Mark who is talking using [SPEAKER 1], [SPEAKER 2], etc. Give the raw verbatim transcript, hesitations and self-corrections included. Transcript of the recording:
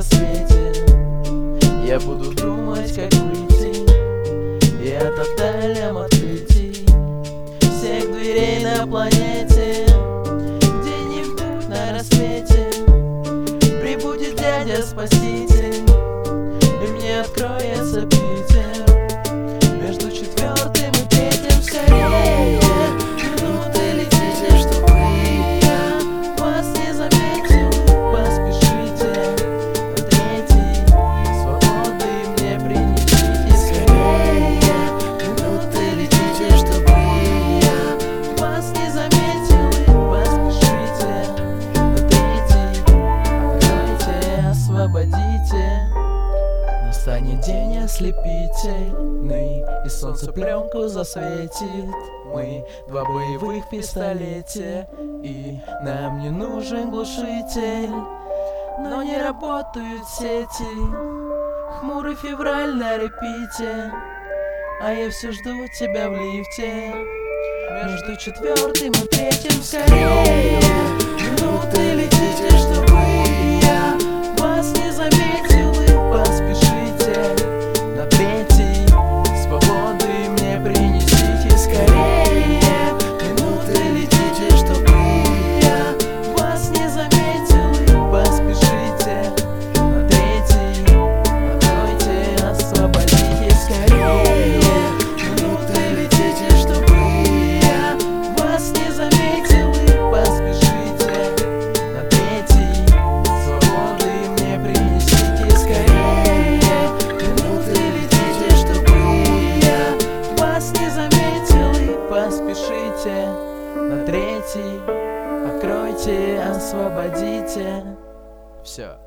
[SPEAKER 1] рассвете я буду думать, как выйти и от отелям открытий всех дверей на планете, где-нибудь на рассвете прибудет дядя-спаситель, и мне откроется Питер между четвертым и третьим. Скорее, минуты летите, чтобы я вас не заметил. Поспешите на третий, свободы мне принесите. Скорее, минуты летите, чтобы я вас не заметил. Поспешите на третий, откройте, освободите. Настанет день ослепительный, и солнце пленку засветит. Мы два боевых пистолете, и нам не нужен глушитель. Но не работают сети, хмурый февраль на репите, а я все жду тебя в лифте между четвертым и третьим. Скорее, минуты летите, чтобы я вас не заметил. И поспешите на третий, свободы мне принесите. Скорее, минуты летите, чтобы я вас не заметил. И поспешите на третий, откройте, освободите. Скорее, минуты летите, чтобы я вас не заметил. И поспешите на третий, свободы мне принесите. Скорее, минуты летите, чтобы я вас не заметил. И поспешите на третий, откройте, освободите. Все.